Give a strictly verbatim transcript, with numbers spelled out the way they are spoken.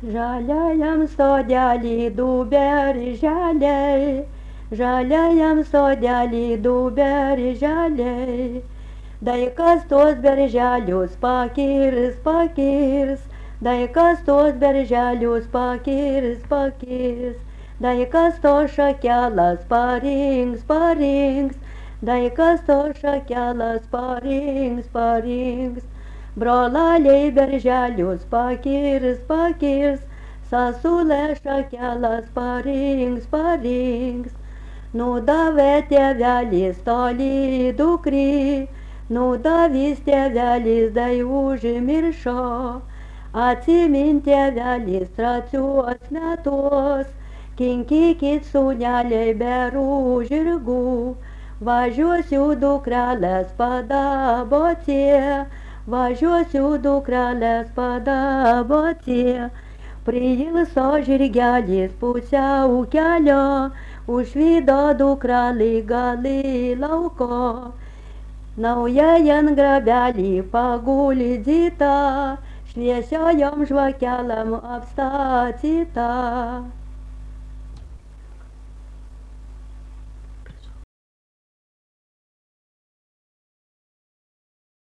Žaliajam sodelį du berželiai, žaliajam sodelį du berželiai. Dai kas tuos berželius pakirs, pakirs, dai kas tuos berželius pakirs, pakirs, dai kas to šakelas parinks, parinks, dai kas to šakelas parinks, parinks. Brolaliai berželius pakirs, pakirs, sasule šakelas parinks, parinks. Nudavė tėvelis toli dukry, nudavys tėvelis dai užmiršo. Atsimint tėvelis traciuos metus, kinkykit sūneliai berų žirgų. Važiuosiu dukrelės padaboti, važiuosiu dukrelės padaboti. Priilso žirgelis pusiau kelio, užvydo dukrelį gali lauko. Naujai ant grabelį paguldyta, šviesiojom žvakelėm apstatyta.